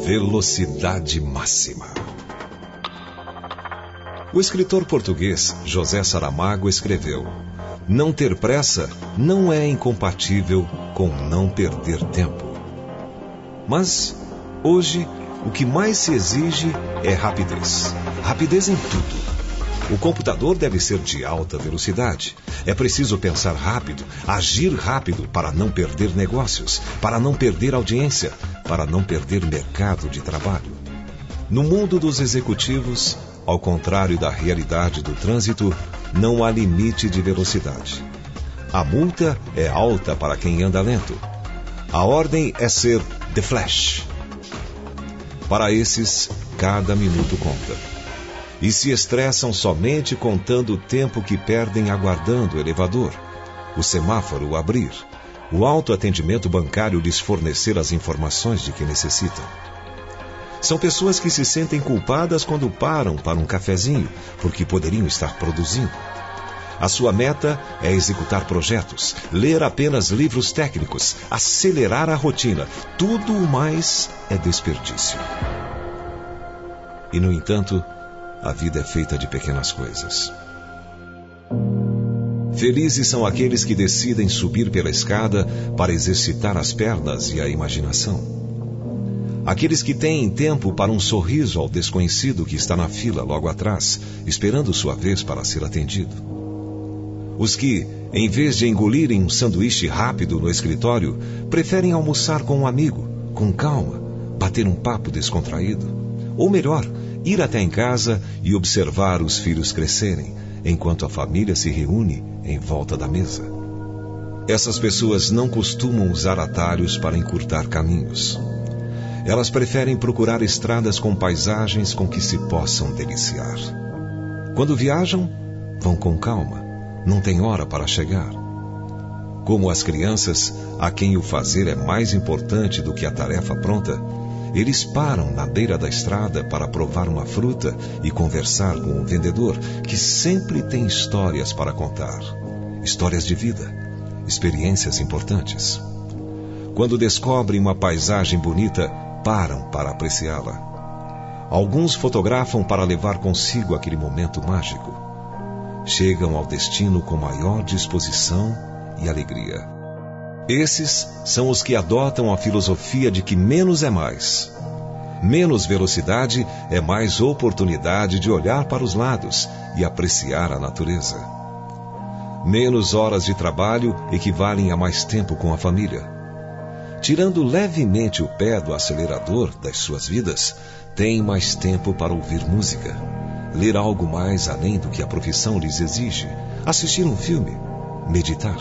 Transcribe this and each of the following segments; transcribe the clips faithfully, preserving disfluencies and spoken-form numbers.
Velocidade máxima. O escritor português José Saramago escreveu: não ter pressa não é incompatível com não perder tempo. Mas, hoje, o que mais se exige é rapidez. Rapidez em tudo. O computador deve ser de alta velocidade. É preciso pensar rápido, agir rápido para não perder negócios, para não perder audiência, para não perder mercado de trabalho. No mundo dos executivos, ao contrário da realidade do trânsito, não há limite de velocidade. A multa é alta para quem anda lento. A ordem é ser The Flash. Para esses, cada minuto conta. E se estressam somente contando o tempo que perdem aguardando o elevador, o semáforo abrir, o autoatendimento bancário lhes fornecer as informações de que necessitam. São pessoas que se sentem culpadas quando param para um cafezinho, porque poderiam estar produzindo. A sua meta é executar projetos, ler apenas livros técnicos, acelerar a rotina. Tudo o mais é desperdício. E, no entanto, a vida é feita de pequenas coisas. Felizes são aqueles que decidem subir pela escada para exercitar as pernas e a imaginação. Aqueles que têm tempo para um sorriso ao desconhecido que está na fila logo atrás, esperando sua vez para ser atendido. Os que, em vez de engolirem um sanduíche rápido no escritório, preferem almoçar com um amigo, com calma, bater um papo descontraído. Ou melhor, ir até em casa e observar os filhos crescerem, enquanto a família se reúne em volta da mesa. Essas pessoas não costumam usar atalhos para encurtar caminhos. Elas preferem procurar estradas com paisagens com que se possam deliciar. Quando viajam, vão com calma, não tem hora para chegar. Como as crianças, a quem o fazer é mais importante do que a tarefa pronta, eles param na beira da estrada para provar uma fruta e conversar com o vendedor, que sempre tem histórias para contar. Histórias de vida, experiências importantes. Quando descobrem uma paisagem bonita, param para apreciá-la. Alguns fotografam para levar consigo aquele momento mágico. Chegam ao destino com maior disposição e alegria. Esses são os que adotam a filosofia de que menos é mais. Menos velocidade é mais oportunidade de olhar para os lados e apreciar a natureza. Menos horas de trabalho equivalem a mais tempo com a família. Tirando levemente o pé do acelerador das suas vidas, têm mais tempo para ouvir música, ler algo mais além do que a profissão lhes exige, assistir um filme, meditar.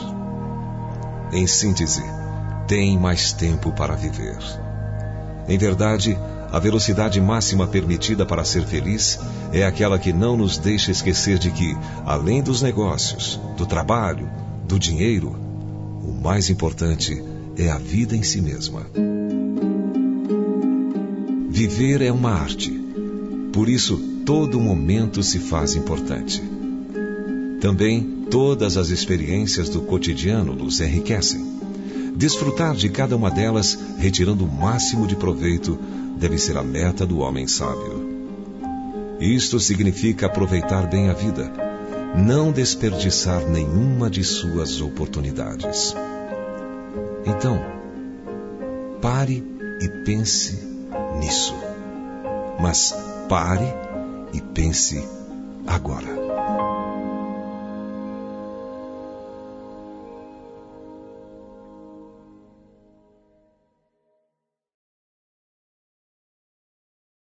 Em síntese, têm mais tempo para viver. Em verdade, a velocidade máxima permitida para ser feliz é aquela que não nos deixa esquecer de que, além dos negócios, do trabalho, do dinheiro, o mais importante é a vida em si mesma. Viver é uma arte. Por isso, todo momento se faz importante. Também, todas as experiências do cotidiano nos enriquecem. Desfrutar de cada uma delas, retirando o máximo de proveito, deve ser a meta do homem sábio. Isto significa aproveitar bem a vida, não desperdiçar nenhuma de suas oportunidades. Então, pare e pense nisso. Mas pare e pense agora.